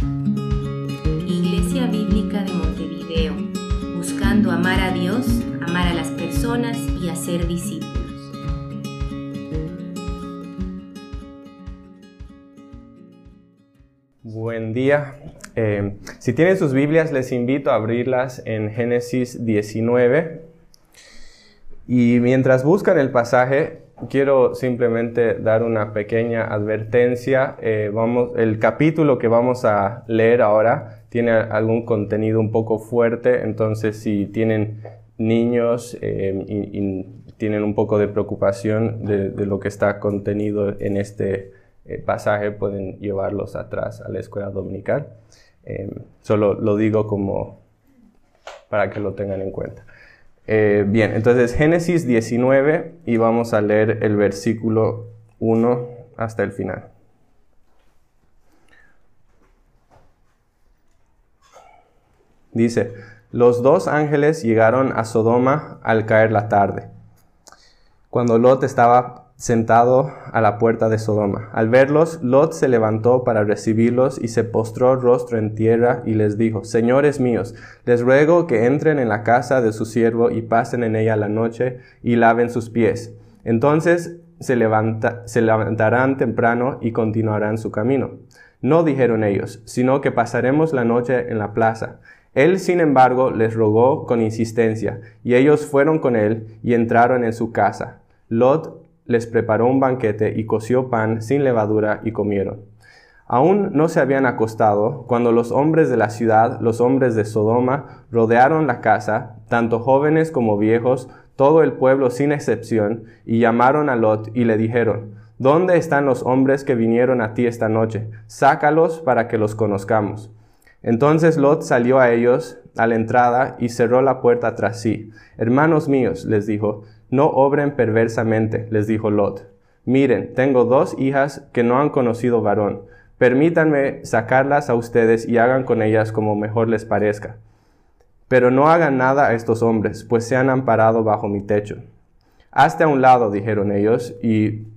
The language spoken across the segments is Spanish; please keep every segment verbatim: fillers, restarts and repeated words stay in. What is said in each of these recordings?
Iglesia Bíblica de Montevideo, buscando amar a Dios, amar a las personas y hacer discípulos. Buen día. Eh, si tienen sus Biblias, les invito a abrirlas en Génesis diecinueve. Y mientras buscan el pasaje, quiero simplemente dar una pequeña advertencia. Eh, vamos, el capítulo que vamos a leer ahora tiene algún contenido un poco fuerte, entonces si tienen niños eh, y, y tienen un poco de preocupación de, de lo que está contenido en este eh, pasaje, pueden llevarlos atrás a la escuela dominical. Eh, solo lo digo como para que lo tengan en cuenta. Eh, bien, entonces Génesis diecinueve y vamos a leer el versículo uno hasta el final. Dice: los dos ángeles llegaron a Sodoma al caer la tarde, cuando Lot estaba sentado a la puerta de Sodoma. Al verlos, Lot se levantó para recibirlos y se postró rostro en tierra y les dijo: señores míos, les ruego que entren en la casa de su siervo y pasen en ella la noche y laven sus pies. Entonces se, levanta, se levantarán temprano y continuarán su camino. No, dijeron ellos, sino que pasaremos la noche en la plaza. Él, sin embargo, les rogó con insistencia, y ellos fueron con él y entraron en su casa. Lot les preparó un banquete y coció pan sin levadura y comieron. Aún no se habían acostado cuando los hombres de la ciudad, los hombres de Sodoma, rodearon la casa, tanto jóvenes como viejos, todo el pueblo sin excepción, y llamaron a Lot y le dijeron: ¿dónde están los hombres que vinieron a ti esta noche? Sácalos para que los conozcamos. Entonces Lot salió a ellos a la entrada y cerró la puerta tras sí. Hermanos míos, les dijo, no obren perversamente, les dijo Lot. Miren, tengo dos hijas que no han conocido varón. Permítanme sacarlas a ustedes y hagan con ellas como mejor les parezca. Pero no hagan nada a estos hombres, pues se han amparado bajo mi techo. Hazte a un lado, dijeron ellos, y,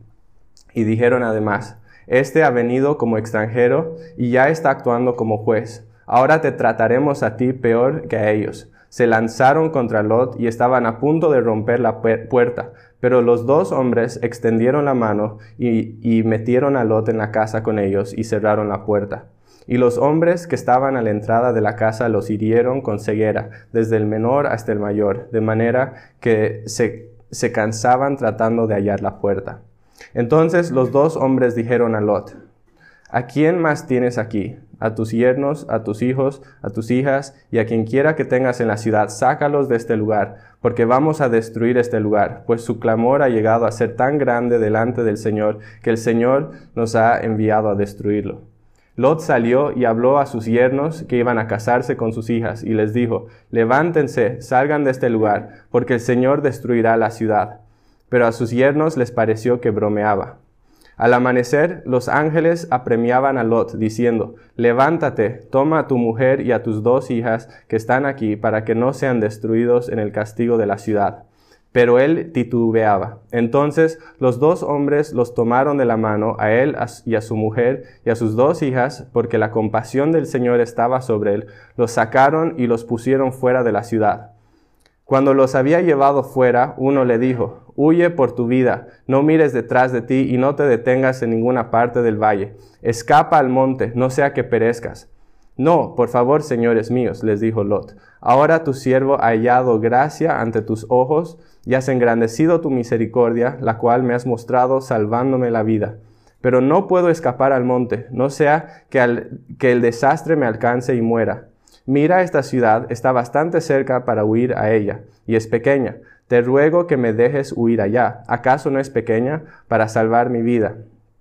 y dijeron además: este ha venido como extranjero y ya está actuando como juez. Ahora te trataremos a ti peor que a ellos. Se lanzaron contra Lot y estaban a punto de romper la puerta, pero los dos hombres extendieron la mano y, y metieron a Lot en la casa con ellos y cerraron la puerta. Y los hombres que estaban a la entrada de la casa los hirieron con ceguera, desde el menor hasta el mayor, de manera que se, se cansaban tratando de hallar la puerta. Entonces los dos hombres dijeron a Lot: ¿a quién más tienes aquí? A tus yernos, a tus hijos, a tus hijas, y a quien quiera que tengas en la ciudad, sácalos de este lugar, porque vamos a destruir este lugar, pues su clamor ha llegado a ser tan grande delante del Señor, que el Señor nos ha enviado a destruirlo. Lot salió y habló a sus yernos que iban a casarse con sus hijas, y les dijo: levántense, salgan de este lugar, porque el Señor destruirá la ciudad. Pero a sus yernos les pareció que bromeaba. Al amanecer, los ángeles apremiaban a Lot, diciendo: levántate, toma a tu mujer y a tus dos hijas que están aquí, para que no sean destruidos en el castigo de la ciudad. Pero él titubeaba. Entonces los dos hombres los tomaron de la mano, a él y a su mujer y a sus dos hijas, porque la compasión del Señor estaba sobre él. Los sacaron y los pusieron fuera de la ciudad. Cuando los había llevado fuera, uno le dijo: huye por tu vida, no mires detrás de ti y no te detengas en ninguna parte del valle. Escapa al monte, no sea que perezcas. No, por favor, señores míos, les dijo Lot. Ahora tu siervo ha hallado gracia ante tus ojos y has engrandecido tu misericordia, la cual me has mostrado salvándome la vida. Pero no puedo escapar al monte, no sea que, al, que el desastre me alcance y muera. Mira, esta ciudad está bastante cerca para huir a ella, y es pequeña. Te ruego que me dejes huir allá. ¿Acaso no es pequeña para salvar mi vida?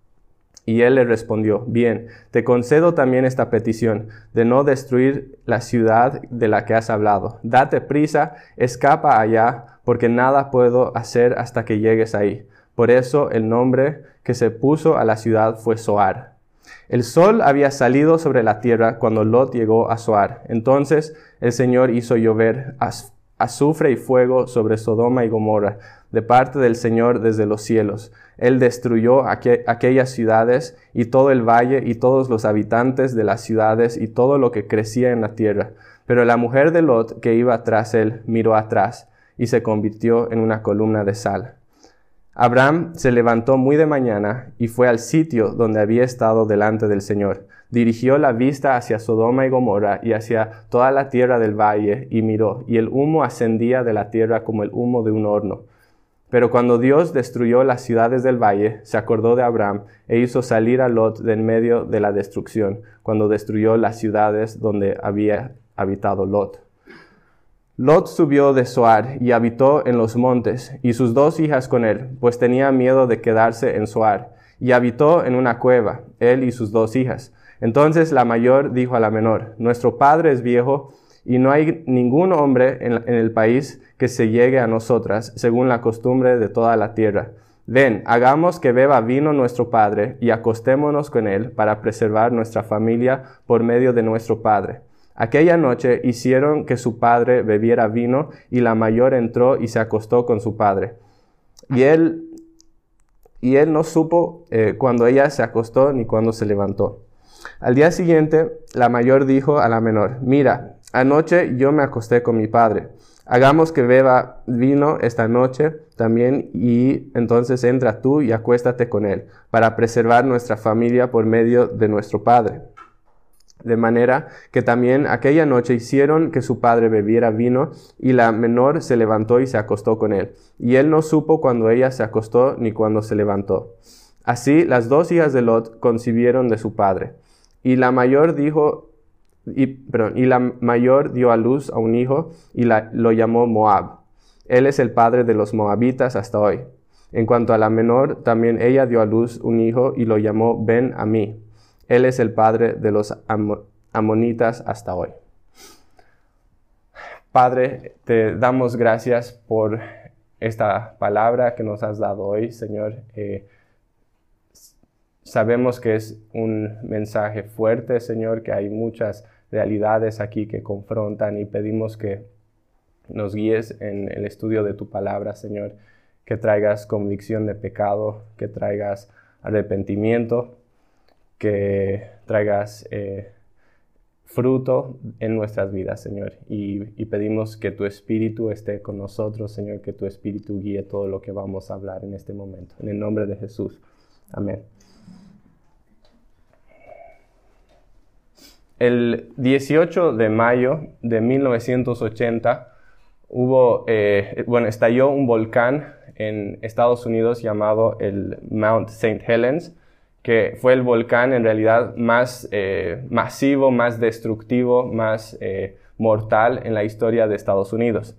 Y él le respondió: bien, te concedo también esta petición, de no destruir la ciudad de la que has hablado. Date prisa, escapa allá, porque nada puedo hacer hasta que llegues ahí. Por eso el nombre que se puso a la ciudad fue Zoar. El sol había salido sobre la tierra cuando Lot llegó a Zoar. Entonces el Señor hizo llover azufre y fuego sobre Sodoma y Gomorra, de parte del Señor desde los cielos. Él destruyó aqu- aquellas ciudades y todo el valle y todos los habitantes de las ciudades y todo lo que crecía en la tierra. Pero la mujer de Lot, que iba tras él, miró atrás y se convirtió en una columna de sal. Abraham se levantó muy de mañana y fue al sitio donde había estado delante del Señor. Dirigió la vista hacia Sodoma y Gomorra y hacia toda la tierra del valle y miró, y el humo ascendía de la tierra como el humo de un horno. Pero cuando Dios destruyó las ciudades del valle, se acordó de Abraham e hizo salir a Lot de en medio de la destrucción, cuando destruyó las ciudades donde había habitado Lot. Lot subió de Zoar y habitó en los montes, y sus dos hijas con él, pues tenía miedo de quedarse en Zoar, y habitó en una cueva, él y sus dos hijas. Entonces la mayor dijo a la menor: nuestro padre es viejo, y no hay ningún hombre en, en el país que se llegue a nosotras, según la costumbre de toda la tierra. Ven, hagamos que beba vino nuestro padre, y acostémonos con él, para preservar nuestra familia por medio de nuestro padre. Aquella noche hicieron que su padre bebiera vino, y la mayor entró y se acostó con su padre. Y él, y él no supo eh, cuando ella se acostó ni cuando se levantó. Al día siguiente, la mayor dijo a la menor: mira, anoche yo me acosté con mi padre. Hagamos que beba vino esta noche también, y entonces entra tú y acuéstate con él, para preservar nuestra familia por medio de nuestro padre. De manera que también aquella noche hicieron que su padre bebiera vino, y la menor se levantó y se acostó con él. Y él no supo cuando ella se acostó ni cuando se levantó. Así las dos hijas de Lot concibieron de su padre. Y la mayor dijo, y, perdón, y la mayor dio a luz a un hijo y la, lo llamó Moab. Él es el padre de los moabitas hasta hoy. En cuanto a la menor, también ella dio a luz un hijo y lo llamó Ben-Amí. Él es el padre de los am- amonitas hasta hoy. Padre, te damos gracias por esta palabra que nos has dado hoy, Señor. Eh, sabemos que es un mensaje fuerte, Señor, que hay muchas realidades aquí que confrontan, y pedimos que nos guíes en el estudio de tu palabra, Señor, que traigas convicción de pecado, que traigas arrepentimiento, que traigas eh, fruto en nuestras vidas, Señor. Y, y pedimos que tu Espíritu esté con nosotros, Señor, que tu Espíritu guíe todo lo que vamos a hablar en este momento. En el nombre de Jesús. Amén. El dieciocho de mayo de mil novecientos ochenta hubo, eh, bueno, estalló un volcán en Estados Unidos llamado el Mount Saint Helens, que fue el volcán en realidad más eh, masivo, más destructivo, más eh, mortal en la historia de Estados Unidos.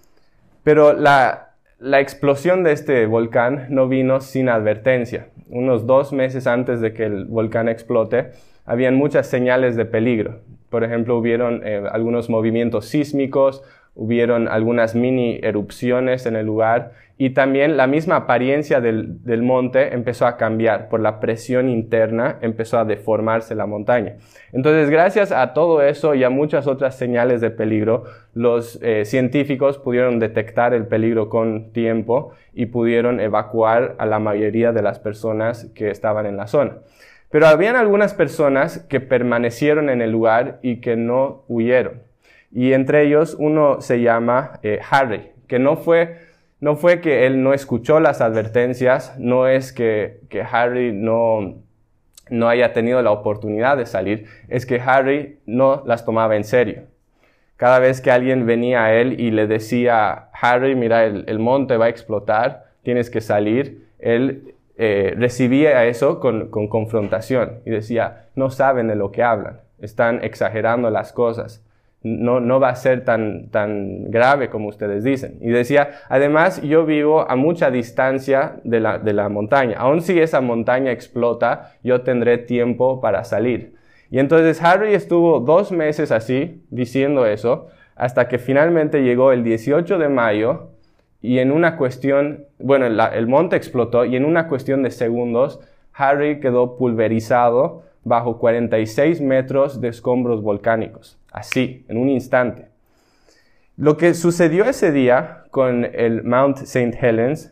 Pero la, la explosión de este volcán no vino sin advertencia. Unos dos meses antes de que el volcán explote, habían muchas señales de peligro. Por ejemplo, hubieron eh, algunos movimientos sísmicos, hubieron algunas mini erupciones en el lugar, y también la misma apariencia del, del monte empezó a cambiar. Por la presión interna empezó a deformarse la montaña. Entonces, gracias a todo eso y a muchas otras señales de peligro, los eh, científicos pudieron detectar el peligro con tiempo y pudieron evacuar a la mayoría de las personas que estaban en la zona. Pero habían algunas personas que permanecieron en el lugar y que no huyeron. Y entre ellos uno se llama eh, Harry, que no fue, no fue que él no escuchó las advertencias, no es que, que Harry no, no haya tenido la oportunidad de salir, es que Harry no las tomaba en serio. Cada vez que alguien venía a él y le decía: Harry, mira, el, el monte va a explotar, tienes que salir, él eh, recibía eso con, con confrontación y decía: no saben de lo que hablan, están exagerando las cosas. No, no va a ser tan, tan grave como ustedes dicen. Y decía, además, yo vivo a mucha distancia de la, de la montaña. Aun si esa montaña explota, yo tendré tiempo para salir. Y entonces Harry estuvo dos meses así, diciendo eso, hasta que finalmente llegó el dieciocho de mayo, y en una cuestión, bueno, la, el monte explotó, y en una cuestión de segundos, Harry quedó pulverizado bajo cuarenta y seis metros de escombros volcánicos. Así, en un instante. Lo que sucedió ese día con el Mount Saint Helens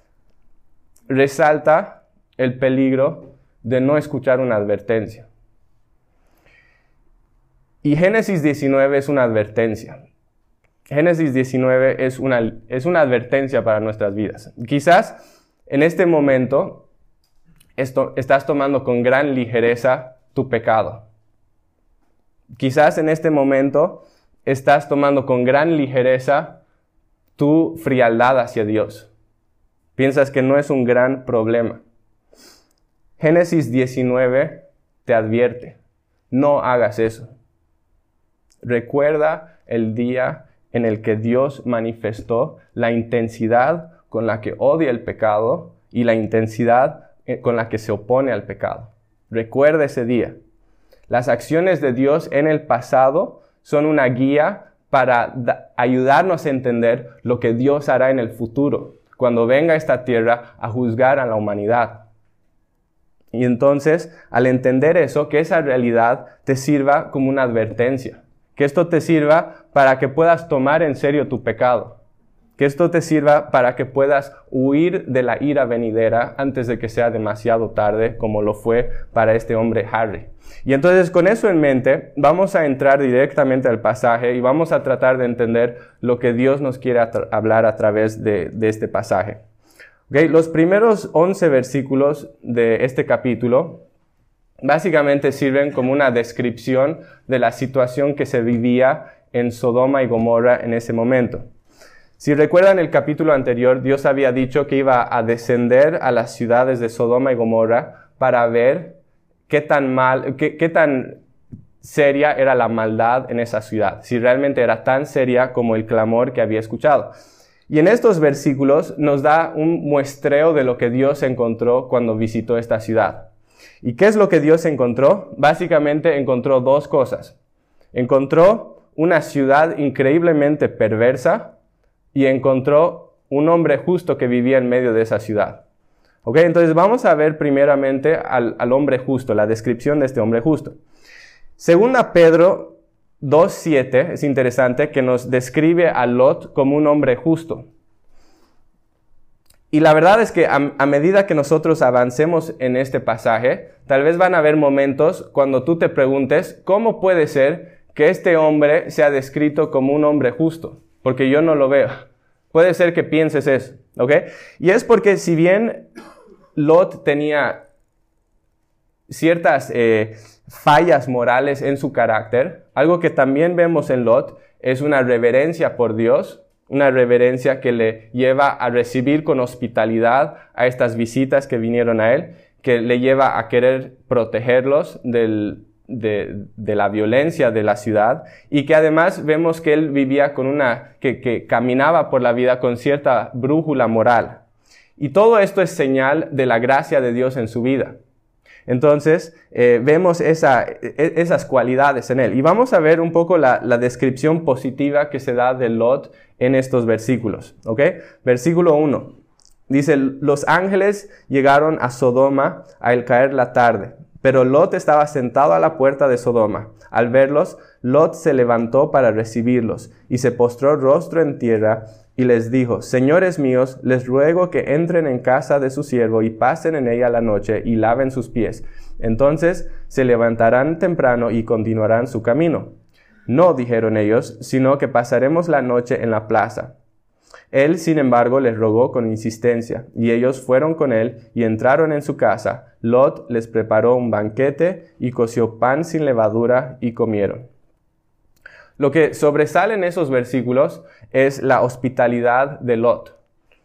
resalta el peligro de no escuchar una advertencia. Y Génesis diecinueve es una advertencia. Génesis diecinueve es una, es una advertencia para nuestras vidas. Quizás en este momento esto, estás tomando con gran ligereza tu pecado. Quizás en este momento estás tomando con gran ligereza tu frialdad hacia Dios. Piensas que no es un gran problema. Génesis diecinueve te advierte, no hagas eso. Recuerda el día en el que Dios manifestó la intensidad con la que odia el pecado y la intensidad con la que se opone al pecado. Recuerda ese día. Las acciones de Dios en el pasado son una guía para ayudarnos a entender lo que Dios hará en el futuro, cuando venga a esta tierra a juzgar a la humanidad. Y entonces, al entender eso, que esa realidad te sirva como una advertencia. Que esto te sirva para que puedas tomar en serio tu pecado. Que esto te sirva para que puedas huir de la ira venidera antes de que sea demasiado tarde, como lo fue para este hombre Harry. Y entonces, con eso en mente, vamos a entrar directamente al pasaje y vamos a tratar de entender lo que Dios nos quiere hablar a través de, de este pasaje. Okay, los primeros once versículos de este capítulo básicamente sirven como una descripción de la situación que se vivía en Sodoma y Gomorra en ese momento. Si recuerdan el capítulo anterior, Dios había dicho que iba a descender a las ciudades de Sodoma y Gomorra para ver qué tan mal, qué, qué tan seria era la maldad en esa ciudad, si realmente era tan seria como el clamor que había escuchado. Y en estos versículos nos da un muestreo de lo que Dios encontró cuando visitó esta ciudad. ¿Y qué es lo que Dios encontró? Básicamente encontró dos cosas. Encontró una ciudad increíblemente perversa y encontró un hombre justo que vivía en medio de esa ciudad. ¿Ok? Entonces vamos a ver primeramente al, al hombre justo, la descripción de este hombre justo. Segunda Pedro dos siete, es interesante, que nos describe a Lot como un hombre justo. Y la verdad es que a, a medida que nosotros avancemos en este pasaje, tal vez van a haber momentos cuando tú te preguntes, ¿cómo puede ser que este hombre sea descrito como un hombre justo? Porque yo no lo veo. Puede ser que pienses eso, ¿ok? Y es porque si bien Lot tenía ciertas eh, fallas morales en su carácter, algo que también vemos en Lot es una reverencia por Dios, una reverencia que le lleva a recibir con hospitalidad a estas visitas que vinieron a él, que le lleva a querer protegerlos del, de, de la violencia de la ciudad, y que además vemos que él vivía con una, que, que caminaba por la vida con cierta brújula moral. Y todo esto es señal de la gracia de Dios en su vida. Entonces, eh, vemos esa, esas cualidades en él. Y vamos a ver un poco la, la descripción positiva que se da de Lot en estos versículos. ¿Ok? Versículo uno. Dice, los ángeles llegaron a Sodoma al caer la tarde, pero Lot estaba sentado a la puerta de Sodoma. Al verlos, Lot se levantó para recibirlos y se postró rostro en tierra y les dijo, señores míos, les ruego que entren en casa de su siervo y pasen en ella la noche y laven sus pies. Entonces se levantarán temprano y continuarán su camino. No, dijeron ellos, sino que pasaremos la noche en la plaza. Él, sin embargo, les rogó con insistencia, y ellos fueron con él y entraron en su casa. Lot les preparó un banquete y coció pan sin levadura y comieron. Lo que sobresale en esos versículos es la hospitalidad de Lot.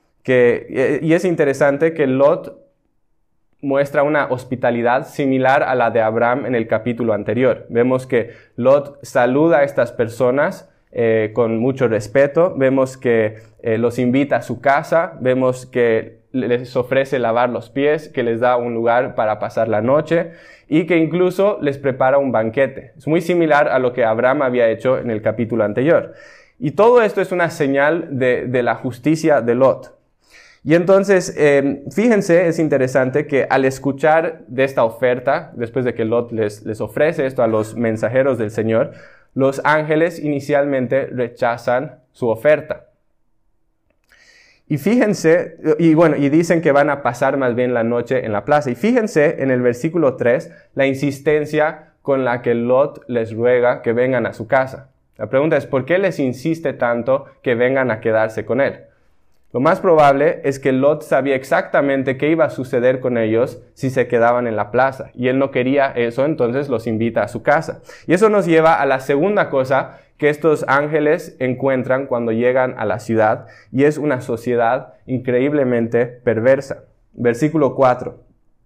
Que, y es interesante que Lot muestra una hospitalidad similar a la de Abraham en el capítulo anterior. Vemos que Lot saluda a estas personas eh, con mucho respeto. Vemos que eh, los invita a su casa. Vemos que les ofrece lavar los pies, que les da un lugar para pasar la noche y que incluso les prepara un banquete. Es muy similar a lo que Abraham había hecho en el capítulo anterior. Y todo esto es una señal de, de la justicia de Lot. Y entonces, eh, fíjense, es interesante que al escuchar de esta oferta, después de que Lot les, les ofrece esto a los mensajeros del Señor, los ángeles inicialmente rechazan su oferta. Y fíjense, y bueno, y dicen que van a pasar más bien la noche en la plaza. Y fíjense en el versículo tres, la insistencia con la que Lot les ruega que vengan a su casa. La pregunta es, ¿por qué les insiste tanto que vengan a quedarse con él? Lo más probable es que Lot sabía exactamente qué iba a suceder con ellos si se quedaban en la plaza. Y él no quería eso, entonces los invita a su casa. Y eso nos lleva a la segunda cosa que estos ángeles encuentran cuando llegan a la ciudad, y es una sociedad increíblemente perversa. Versículo cuatro.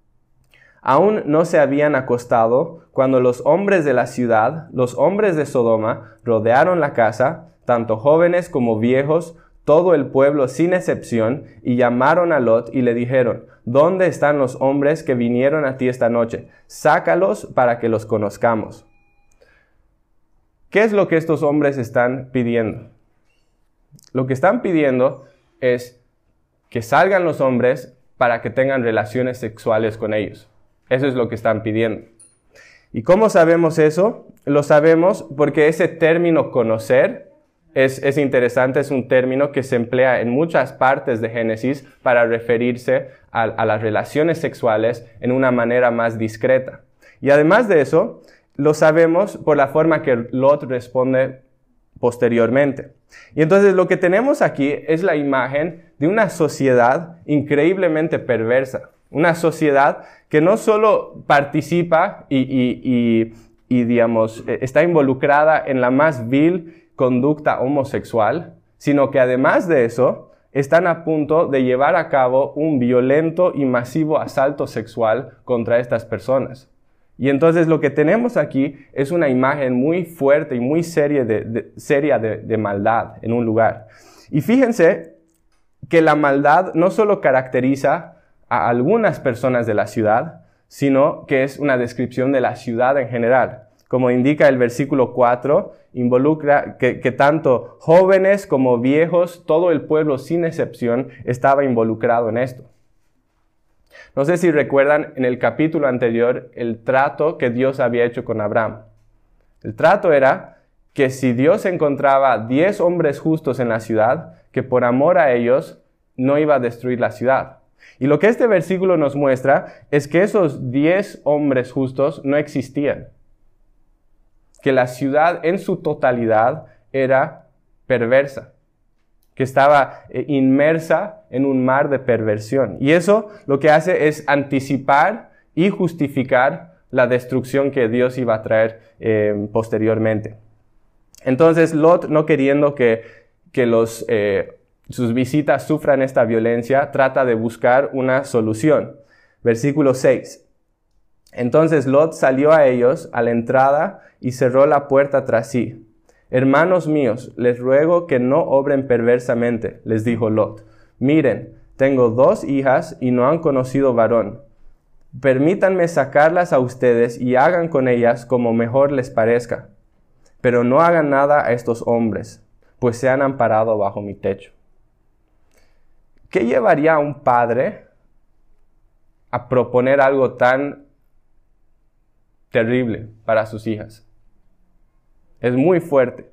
Aún no se habían acostado cuando los hombres de la ciudad, los hombres de Sodoma, rodearon la casa, tanto jóvenes como viejos, todo el pueblo sin excepción, y llamaron a Lot y le dijeron, ¿dónde están los hombres que vinieron a ti esta noche? Sácalos para que los conozcamos. ¿Qué es lo que estos hombres están pidiendo? Lo que están pidiendo es que salgan los hombres para que tengan relaciones sexuales con ellos. Eso es lo que están pidiendo. ¿Y cómo sabemos eso? Lo sabemos porque ese término conocer es, es interesante, es un término que se emplea en muchas partes de Génesis para referirse a, a las relaciones sexuales en una manera más discreta. Y además de eso, lo sabemos por la forma que Lot responde posteriormente. Y entonces lo que tenemos aquí es la imagen de una sociedad increíblemente perversa. Una sociedad que no solo participa y, y, y, y digamos, está involucrada en la más vil conducta homosexual, sino que además de eso, están a punto de llevar a cabo un violento y masivo asalto sexual contra estas personas. Y entonces lo que tenemos aquí es una imagen muy fuerte y muy seria de, de, seria de, de maldad en un lugar. Y fíjense que la maldad no solo caracteriza a algunas personas de la ciudad, sino que es una descripción de la ciudad en general. Como indica el versículo cuatro, involucra que, que tanto jóvenes como viejos, todo el pueblo sin excepción, estaba involucrado en esto. No sé si recuerdan en el capítulo anterior el trato que Dios había hecho con Abraham. El trato era que si Dios encontraba diez hombres justos en la ciudad, que por amor a ellos no iba a destruir la ciudad. Y lo que este versículo nos muestra es que esos diez hombres justos no existían. Que la ciudad en su totalidad era perversa. Que estaba eh, inmersa en un mar de perversión. Y eso lo que hace es anticipar y justificar la destrucción que Dios iba a traer eh, posteriormente. Entonces Lot, no queriendo que, que los, eh, sus visitas sufran esta violencia, trata de buscar una solución. Versículo seis. Entonces Lot salió a ellos a la entrada y cerró la puerta tras sí. Hermanos míos, les ruego que no obren perversamente, les dijo Lot. Miren, tengo dos hijas y no han conocido varón. Permítanme sacarlas a ustedes y hagan con ellas como mejor les parezca. Pero no hagan nada a estos hombres, pues se han amparado bajo mi techo. ¿Qué llevaría a un padre a proponer algo tan terrible para sus hijas? Es muy fuerte.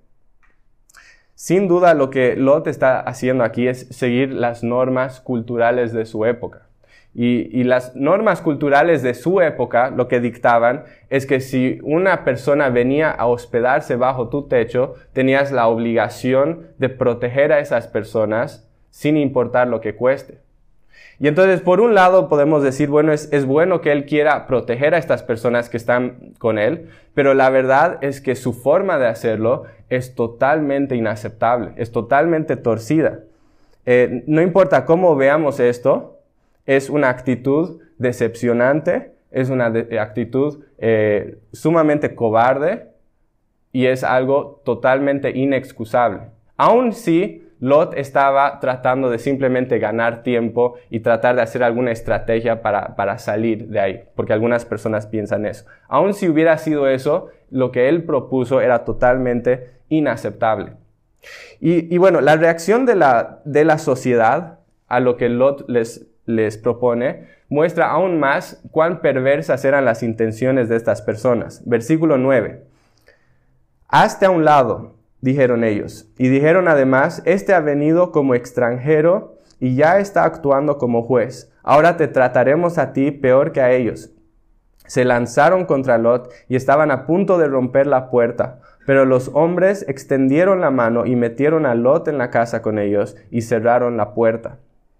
Sin duda lo que Lot está haciendo aquí es seguir las normas culturales de su época. Y, y las normas culturales de su época lo que dictaban es que si una persona venía a hospedarse bajo tu techo, tenías la obligación de proteger a esas personas sin importar lo que cueste. Y entonces, por un lado, podemos decir, bueno, es, es bueno que él quiera proteger a estas personas que están con él, pero la verdad es que su forma de hacerlo es totalmente inaceptable, es totalmente torcida. Eh, no importa cómo veamos esto, es una actitud decepcionante, es una de, actitud eh, sumamente cobarde y es algo totalmente inexcusable. Aun si Lot estaba tratando de simplemente ganar tiempo y tratar de hacer alguna estrategia para, para salir de ahí, porque algunas personas piensan eso. Aun si hubiera sido eso, lo que él propuso era totalmente inaceptable. Y, y bueno, la reacción de la, de la sociedad a lo que Lot les, les propone muestra aún más cuán perversas eran las intenciones de estas personas. Versículo nueve. Hazte a un lado. dijeron ellos. Y dijeron además, este ha venido como extranjero y ya está actuando como juez. Ahora te trataremos a ti peor que a ellos. Se lanzaron contra Lot y estaban a punto de romper la puerta. Pero los hombres extendieron la mano y metieron a Lot en la casa con ellos y cerraron la puerta.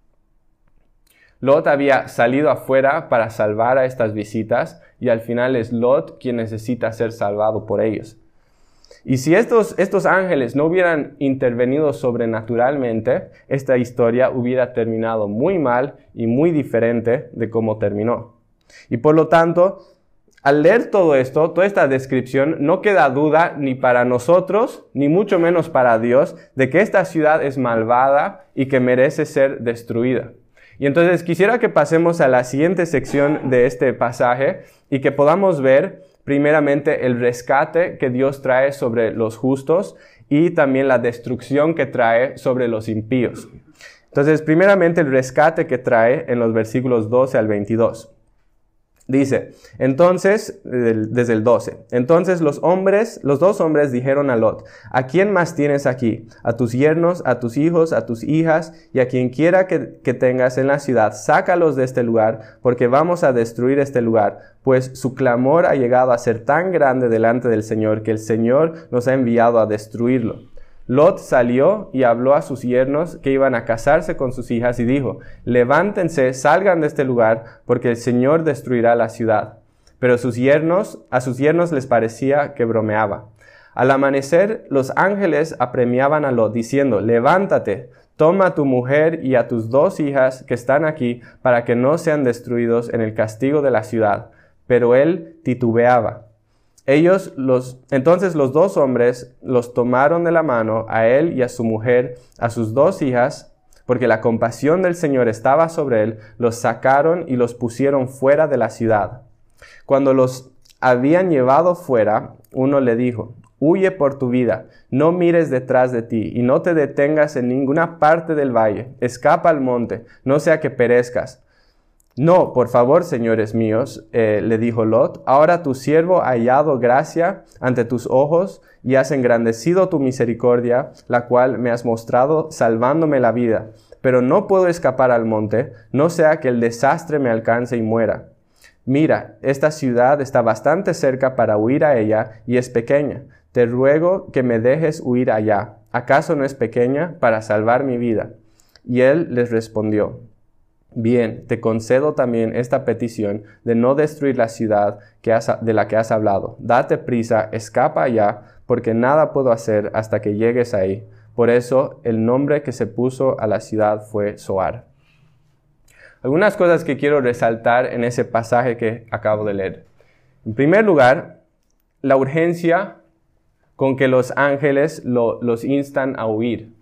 Lot había salido afuera para salvar a estas visitas y al final es Lot quien necesita ser salvado por ellos. Y si estos, estos ángeles no hubieran intervenido sobrenaturalmente, esta historia hubiera terminado muy mal y muy diferente de cómo terminó. Y por lo tanto, al leer todo esto, toda esta descripción, no queda duda ni para nosotros, ni mucho menos para Dios, de que esta ciudad es malvada y que merece ser destruida. Y entonces quisiera que pasemos a la siguiente sección de este pasaje y que podamos ver primeramente el rescate que Dios trae sobre los justos y también la destrucción que trae sobre los impíos. Entonces, primeramente el rescate que trae en los versículos doce al veintidós. Dice, entonces, desde el doce, entonces los hombres, los dos hombres dijeron a Lot, ¿a quién más tienes aquí? A tus yernos, a tus hijos, a tus hijas, y a quien quiera que, que tengas en la ciudad, sácalos de este lugar, porque vamos a destruir este lugar, pues su clamor ha llegado a ser tan grande delante del Señor, que el Señor nos ha enviado a destruirlo. Lot salió y habló a sus yernos que iban a casarse con sus hijas y dijo, levántense, salgan de este lugar, porque el Señor destruirá la ciudad. Pero sus yernos, a sus yernos les parecía que bromeaba. Al amanecer, los ángeles apremiaban a Lot, diciendo, levántate, toma a tu mujer y a tus dos hijas que están aquí, para que no sean destruidos en el castigo de la ciudad. Pero él titubeaba. Ellos, los, entonces los dos hombres los tomaron de la mano, a él y a su mujer, a sus dos hijas, porque la compasión del Señor estaba sobre él, los sacaron y los pusieron fuera de la ciudad. Cuando los habían llevado fuera, uno le dijo, huye por tu vida, no mires detrás de ti y no te detengas en ninguna parte del valle, escapa al monte, no sea que perezcas. No, por favor, señores míos, eh, le dijo Lot, ahora tu siervo ha hallado gracia ante tus ojos y has engrandecido tu misericordia, la cual me has mostrado salvándome la vida. Pero no puedo escapar al monte, no sea que el desastre me alcance y muera. Mira, esta ciudad está bastante cerca para huir a ella y es pequeña. Te ruego que me dejes huir allá. ¿Acaso no es pequeña para salvar mi vida? Y él les respondió, bien, te concedo también esta petición de no destruir la ciudad que has, de la que has hablado. Date prisa, escapa allá, porque nada puedo hacer hasta que llegues ahí. Por eso el nombre que se puso a la ciudad fue Zoar. Algunas cosas que quiero resaltar en ese pasaje que acabo de leer. En primer lugar, la urgencia con que los ángeles lo, los instan a huir.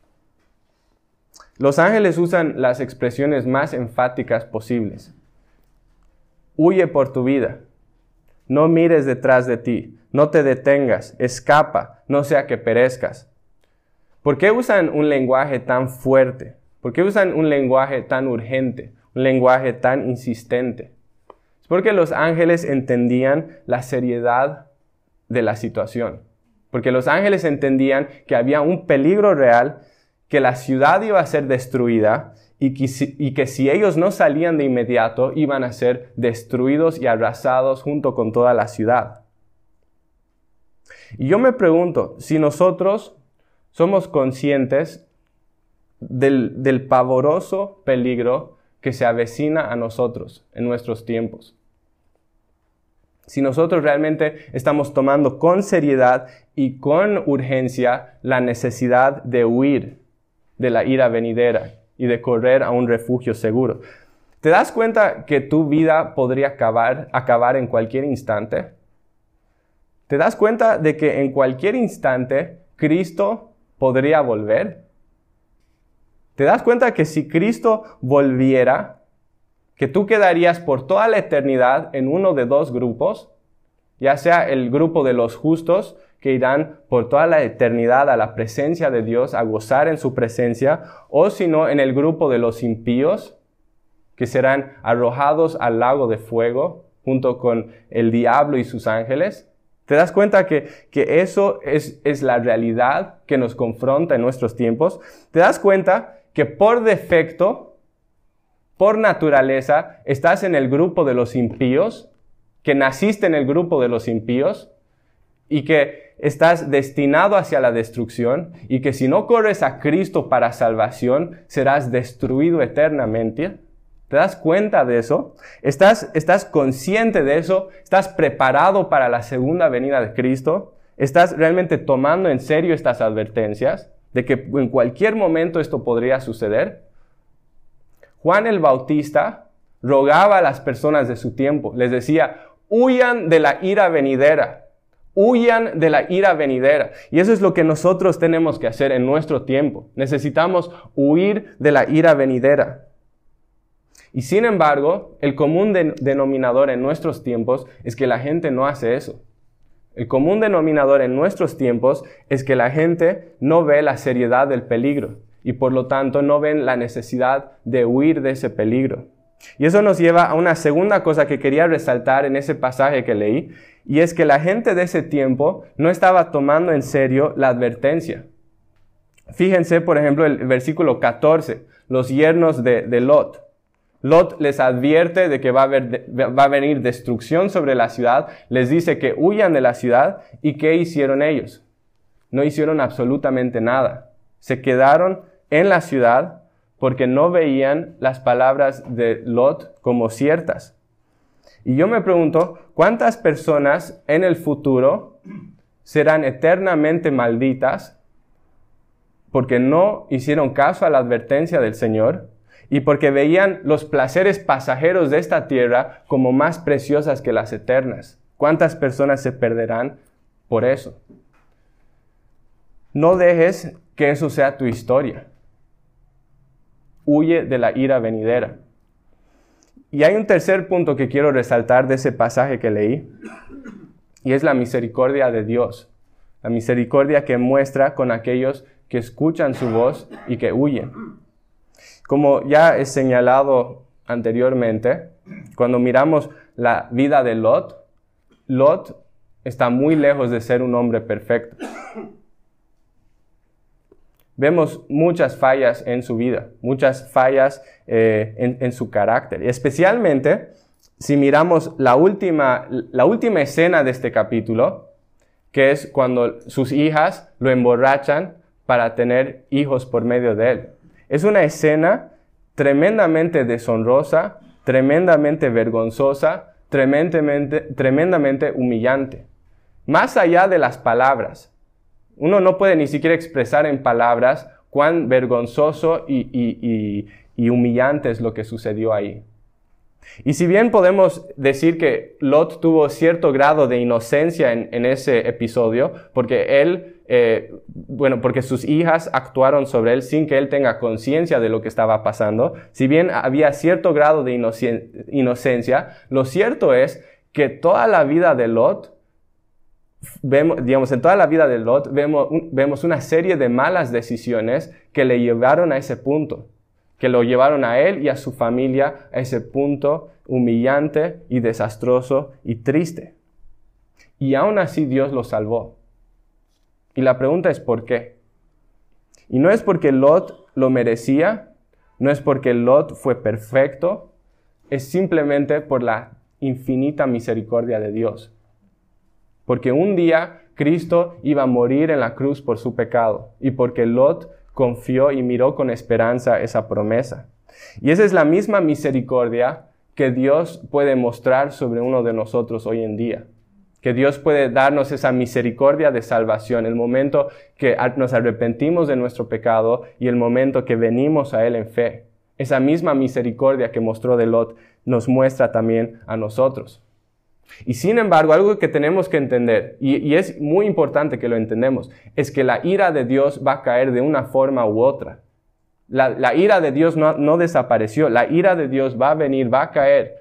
Los ángeles usan las expresiones más enfáticas posibles. Huye por tu vida. No mires detrás de ti. No te detengas. Escapa. No sea que perezcas. ¿Por qué usan un lenguaje tan fuerte? ¿Por qué usan un lenguaje tan urgente? Un lenguaje tan insistente. Es porque los ángeles entendían la seriedad de la situación. Porque los ángeles entendían que había un peligro real, que la ciudad iba a ser destruida y que, si, y que si ellos no salían de inmediato, iban a ser destruidos y arrasados junto con toda la ciudad. Y yo me pregunto, si nosotros somos conscientes del, del pavoroso peligro que se avecina a nosotros en nuestros tiempos. Si nosotros realmente estamos tomando con seriedad y con urgencia la necesidad de huir de la ira venidera y de correr a un refugio seguro. ¿Te das cuenta que tu vida podría acabar, acabar en cualquier instante? ¿Te das cuenta de que en cualquier instante Cristo podría volver? ¿Te das cuenta que si Cristo volviera, que tú quedarías por toda la eternidad en uno de dos grupos, ya sea el grupo de los justos, que irán por toda la eternidad a la presencia de Dios, a gozar en su presencia, o si no, en el grupo de los impíos, que serán arrojados al lago de fuego, junto con el diablo y sus ángeles? ¿Te das cuenta que, que eso es, es la realidad que nos confronta en nuestros tiempos? ¿Te das cuenta que por defecto, por naturaleza, estás en el grupo de los impíos? Que naciste en el grupo de los impíos y que estás destinado hacia la destrucción y que si no corres a Cristo para salvación, serás destruido eternamente. ¿Te das cuenta de eso? ¿Estás, estás consciente de eso? ¿Estás preparado para la segunda venida de Cristo? ¿Estás realmente tomando en serio estas advertencias de que en cualquier momento esto podría suceder? Juan el Bautista rogaba a las personas de su tiempo, les decía, huyan de la ira venidera, huyan de la ira venidera. Y eso es lo que nosotros tenemos que hacer en nuestro tiempo. Necesitamos huir de la ira venidera. Y sin embargo, el común de- denominador en nuestros tiempos es que la gente no hace eso. El común denominador en nuestros tiempos es que la gente no ve la seriedad del peligro y por lo tanto no ven la necesidad de huir de ese peligro. Y eso nos lleva a una segunda cosa que quería resaltar en ese pasaje que leí, y es que la gente de ese tiempo no estaba tomando en serio la advertencia. Fíjense, por ejemplo, el versículo catorce, los yernos de, de Lot. Lot les advierte de que va a, haber, va a venir destrucción sobre la ciudad, les dice que huyan de la ciudad, ¿y qué hicieron ellos? No hicieron absolutamente nada. Se quedaron en la ciudad porque no veían las palabras de Lot como ciertas. Y yo me pregunto, ¿cuántas personas en el futuro serán eternamente malditas porque no hicieron caso a la advertencia del Señor? Y porque veían los placeres pasajeros de esta tierra como más preciosas que las eternas. ¿Cuántas personas se perderán por eso? No dejes que eso sea tu historia. Huye de la ira venidera. Y hay un tercer punto que quiero resaltar de ese pasaje que leí, y es la misericordia de Dios. La misericordia que muestra con aquellos que escuchan su voz y que huyen. Como ya he señalado anteriormente, cuando miramos la vida de Lot, Lot está muy lejos de ser un hombre perfecto. Vemos muchas fallas en su vida, muchas fallas eh, en, en su carácter. Especialmente si miramos la última, la última escena de este capítulo, que es cuando sus hijas lo emborrachan para tener hijos por medio de él. Es una escena tremendamente deshonrosa, tremendamente vergonzosa, tremendamente, tremendamente humillante. Más allá de las palabras. Uno no puede ni siquiera expresar en palabras cuán vergonzoso y, y, y, y humillante es lo que sucedió ahí. Y si bien podemos decir que Lot tuvo cierto grado de inocencia en, en ese episodio, porque él, eh, bueno, porque sus hijas actuaron sobre él sin que él tenga conciencia de lo que estaba pasando, si bien había cierto grado de inocen- inocencia, lo cierto es que toda la vida de Lot, vemos, digamos, en toda la vida de Lot vemos, vemos una serie de malas decisiones que le llevaron a ese punto. Que lo llevaron a él y a su familia a ese punto humillante y desastroso y triste. Y aún así Dios lo salvó. Y la pregunta es ¿por qué? Y no es porque Lot lo merecía, no es porque Lot fue perfecto, es simplemente por la infinita misericordia de Dios. Porque un día Cristo iba a morir en la cruz por su pecado y porque Lot confió y miró con esperanza esa promesa. Y esa es la misma misericordia que Dios puede mostrar sobre uno de nosotros hoy en día. Que Dios puede darnos esa misericordia de salvación, el momento que nos arrepentimos de nuestro pecado y el momento que venimos a Él en fe. Esa misma misericordia que mostró de Lot nos muestra también a nosotros. Y sin embargo, algo que tenemos que entender, y, y es muy importante que lo entendamos, es que la ira de Dios va a caer de una forma u otra. La, la ira de Dios no, no desapareció, la ira de Dios va a venir, va a caer.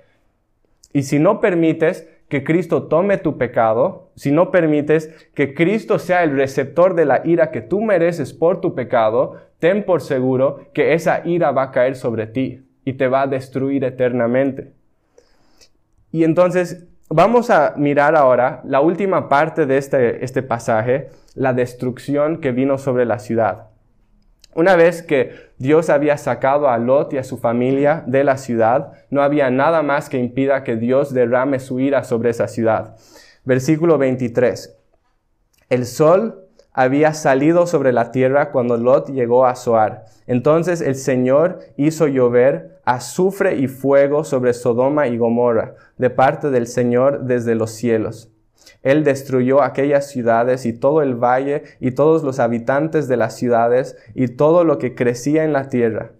Y si no permites que Cristo tome tu pecado, si no permites que Cristo sea el receptor de la ira que tú mereces por tu pecado, ten por seguro que esa ira va a caer sobre ti y te va a destruir eternamente. Y entonces, vamos a mirar ahora la última parte de este, este pasaje, la destrucción que vino sobre la ciudad. Una vez que Dios había sacado a Lot y a su familia de la ciudad, no había nada más que impida que Dios derrame su ira sobre esa ciudad. Versículo veintitrés. El sol había salido sobre la tierra cuando Lot llegó a Zoar. Entonces el Señor hizo llover azufre y fuego sobre Sodoma y Gomorra, de parte del Señor desde los cielos. Él destruyó aquellas ciudades y todo el valle y todos los habitantes de las ciudades y todo lo que crecía en la tierra.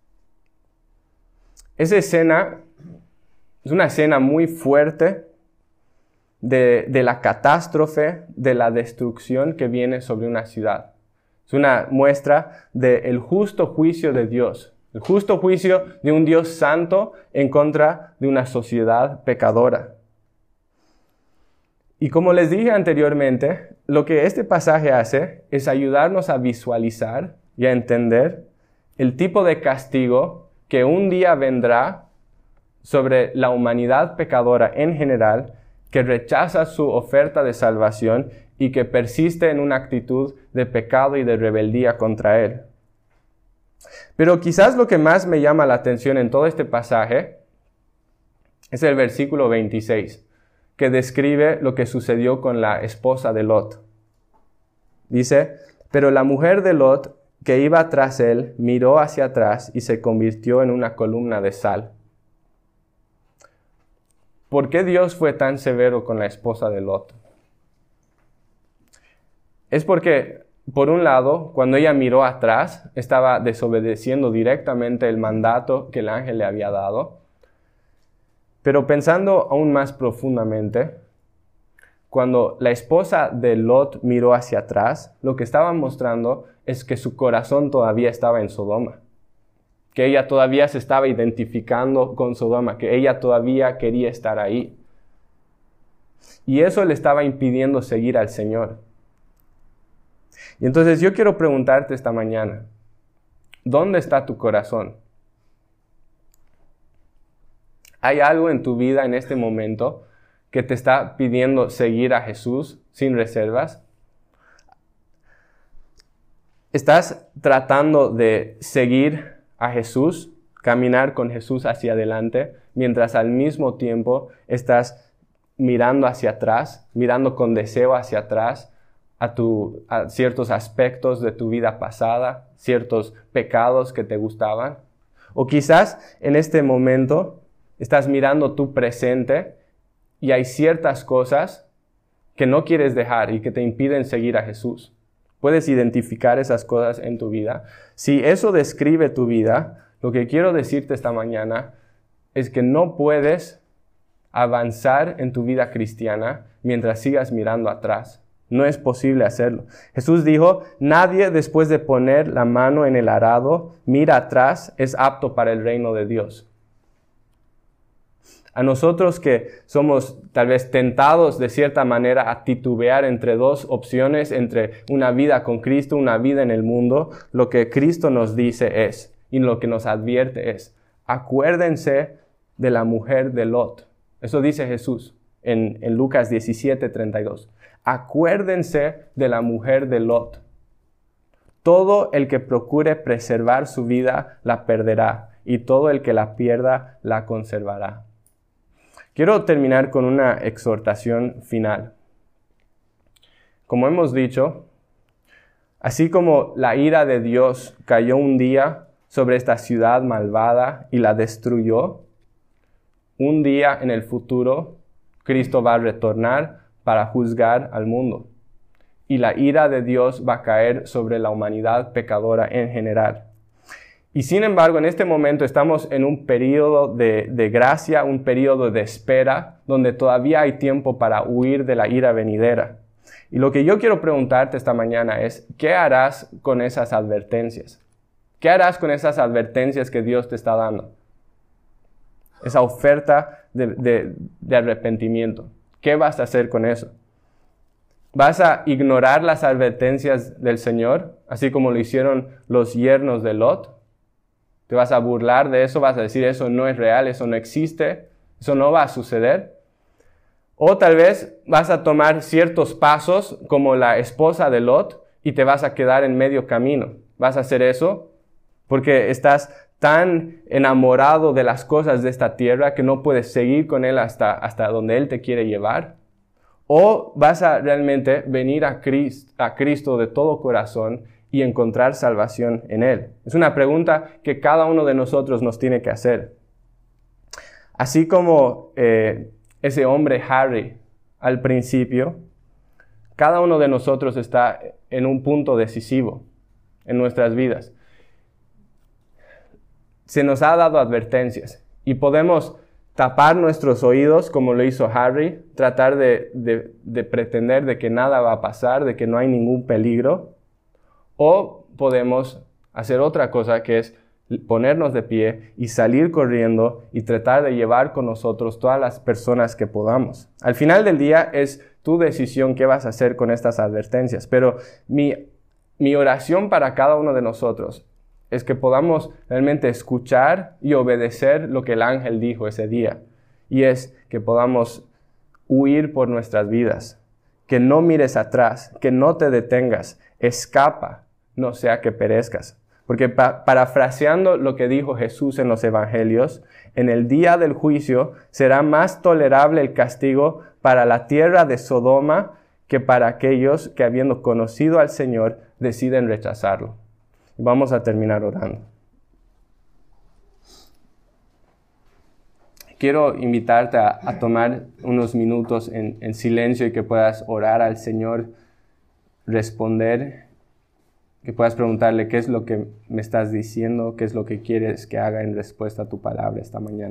Esa escena es una escena muy fuerte de, de la catástrofe, de la destrucción que viene sobre una ciudad. Es una muestra del justo juicio de Dios, el justo juicio de un Dios santo en contra de una sociedad pecadora. Y como les dije anteriormente, lo que este pasaje hace es ayudarnos a visualizar y a entender el tipo de castigo que un día vendrá sobre la humanidad pecadora en general, que rechaza su oferta de salvación y que persiste en una actitud de pecado y de rebeldía contra Él. Pero quizás lo que más me llama la atención en todo este pasaje es el versículo veintiséis. Que describe lo que sucedió con la esposa de Lot. Dice, pero la mujer de Lot, que iba tras él, miró hacia atrás y se convirtió en una columna de sal. ¿Por qué Dios fue tan severo con la esposa de Lot? Es porque, por un lado, cuando ella miró atrás, estaba desobedeciendo directamente el mandato que el ángel le había dado. Pero pensando aún más profundamente, cuando la esposa de Lot miró hacia atrás, lo que estaba mostrando es que su corazón todavía estaba en Sodoma, que ella todavía se estaba identificando con Sodoma, que ella todavía quería estar ahí. Y eso le estaba impidiendo seguir al Señor. Y entonces yo quiero preguntarte esta mañana, ¿dónde está tu corazón? ¿Hay algo en tu vida en este momento que te está pidiendo seguir a Jesús sin reservas? ¿Estás tratando de seguir a Jesús, caminar con Jesús hacia adelante, mientras al mismo tiempo estás mirando hacia atrás, mirando con deseo hacia atrás a, tu, a ciertos aspectos de tu vida pasada, ciertos pecados que te gustaban? O quizás en este momento estás mirando tu presente y hay ciertas cosas que no quieres dejar y que te impiden seguir a Jesús. ¿Puedes identificar esas cosas en tu vida? Si eso describe tu vida, lo que quiero decirte esta mañana es que no puedes avanzar en tu vida cristiana mientras sigas mirando atrás. No es posible hacerlo. Jesús dijo, nadie después de poner la mano en el arado, mira atrás, es apto para el reino de Dios. A nosotros que somos tal vez tentados de cierta manera a titubear entre dos opciones, entre una vida con Cristo, una vida en el mundo, lo que Cristo nos dice es, y lo que nos advierte es, acuérdense de la mujer de Lot. Eso dice Jesús en, en Lucas diecisiete, treinta y dos. Acuérdense de la mujer de Lot. Todo el que procure preservar su vida la perderá, y todo el que la pierda la conservará. Quiero terminar con una exhortación final. Como hemos dicho, así como la ira de Dios cayó un día sobre esta ciudad malvada y la destruyó, un día en el futuro Cristo va a retornar para juzgar al mundo. Y la ira de Dios va a caer sobre la humanidad pecadora en general. Y sin embargo, en este momento estamos en un periodo de, de gracia, un periodo de espera, donde todavía hay tiempo para huir de la ira venidera. Y lo que yo quiero preguntarte esta mañana es, ¿qué harás con esas advertencias? ¿Qué harás con esas advertencias que Dios te está dando? Esa oferta de, de, de arrepentimiento. ¿Qué vas a hacer con eso? ¿Vas a ignorar las advertencias del Señor, así como lo hicieron los yernos de Lot? ¿Te vas a burlar de eso? ¿Vas a decir eso no es real, eso no existe, eso no va a suceder? O tal vez vas a tomar ciertos pasos como la esposa de Lot y te vas a quedar en medio camino. ¿Vas a hacer eso? Porque estás tan enamorado de las cosas de esta tierra que no puedes seguir con Él hasta, hasta donde Él te quiere llevar. ¿O vas a realmente venir a Cristo, a Cristo de todo corazón y encontrar salvación en Él? Es una pregunta que cada uno de nosotros nos tiene que hacer. Así como eh, ese hombre Harry al principio, cada uno de nosotros está en un punto decisivo en nuestras vidas. Se nos ha dado advertencias y podemos tapar nuestros oídos como lo hizo Harry, tratar de, de, de pretender de que nada va a pasar, de que no hay ningún peligro, o podemos hacer otra cosa que es ponernos de pie y salir corriendo y tratar de llevar con nosotros todas las personas que podamos. Al final del día es tu decisión qué vas a hacer con estas advertencias, pero mi, mi oración para cada uno de nosotros es que podamos realmente escuchar y obedecer lo que el ángel dijo ese día. Y es que podamos huir por nuestras vidas, que no mires atrás, que no te detengas, escapa, no sea que perezcas. Porque pa- parafraseando lo que dijo Jesús en los evangelios, en el día del juicio será más tolerable el castigo para la tierra de Sodoma que para aquellos que habiendo conocido al Señor deciden rechazarlo. Vamos a terminar orando. Quiero invitarte a, a tomar unos minutos en, en silencio y que puedas orar al Señor, responder, que puedas preguntarle qué es lo que me estás diciendo, qué es lo que quieres que haga en respuesta a tu palabra esta mañana.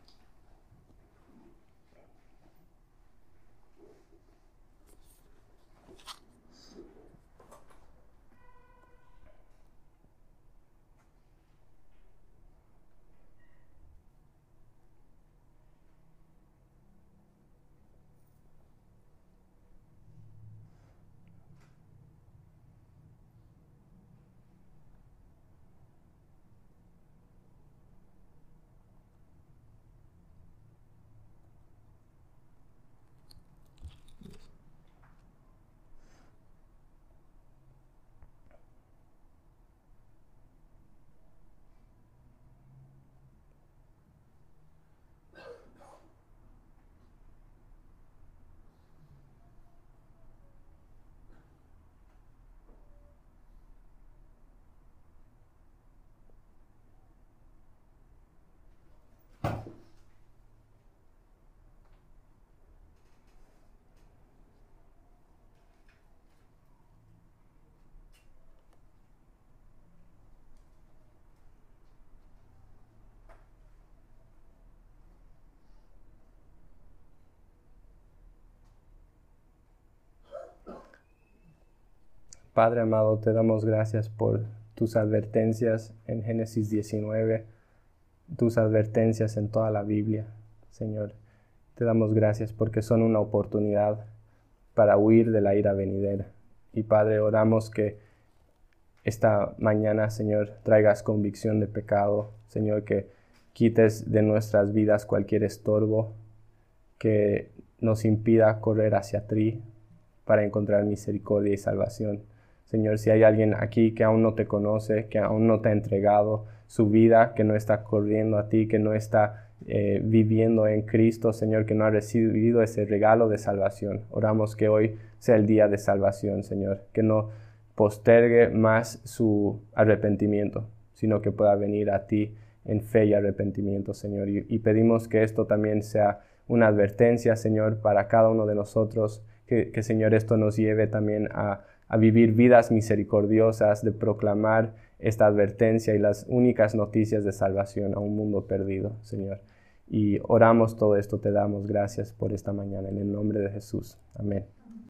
Padre amado, te damos gracias por tus advertencias en Génesis diecinueve, tus advertencias en toda la Biblia, Señor. Te damos gracias porque son una oportunidad para huir de la ira venidera. Y Padre, oramos que esta mañana, Señor, traigas convicción de pecado, Señor, que quites de nuestras vidas cualquier estorbo que nos impida correr hacia ti para encontrar misericordia y salvación. Señor, si hay alguien aquí que aún no te conoce, que aún no te ha entregado su vida, que no está corriendo a ti, que no está eh, viviendo en Cristo, Señor, que no ha recibido ese regalo de salvación, oramos que hoy sea el día de salvación, Señor, que no postergue más su arrepentimiento, sino que pueda venir a ti en fe y arrepentimiento, Señor. Y, y pedimos que esto también sea una advertencia, Señor, para cada uno de nosotros, que, que Señor, esto nos lleve también a a vivir vidas misericordiosas, de proclamar esta advertencia y las únicas noticias de salvación a un mundo perdido, Señor. Y oramos todo esto, te damos gracias por esta mañana, en el nombre de Jesús. Amén.